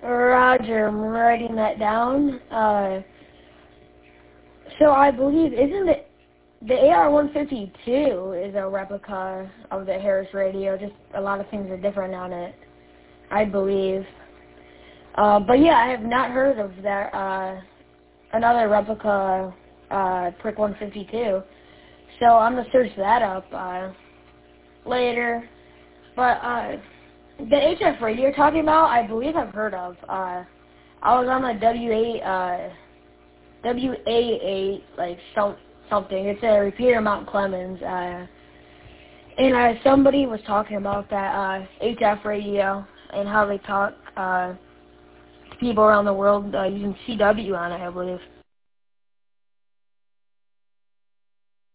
Roger, I'm writing that down. So I believe, isn't it the AR-152 is a replica of the Harris radio? Just a lot of things are different on it, I believe. But yeah, I have not heard of that. Another replica Prick 152. So I'm gonna search that up later. But the HF radio you're talking about, I believe I've heard of. I was on the WA8, like something. It's a repeater Mount Clemens. And somebody was talking about that HF radio and how they talk to people around the world using CW on it, I believe.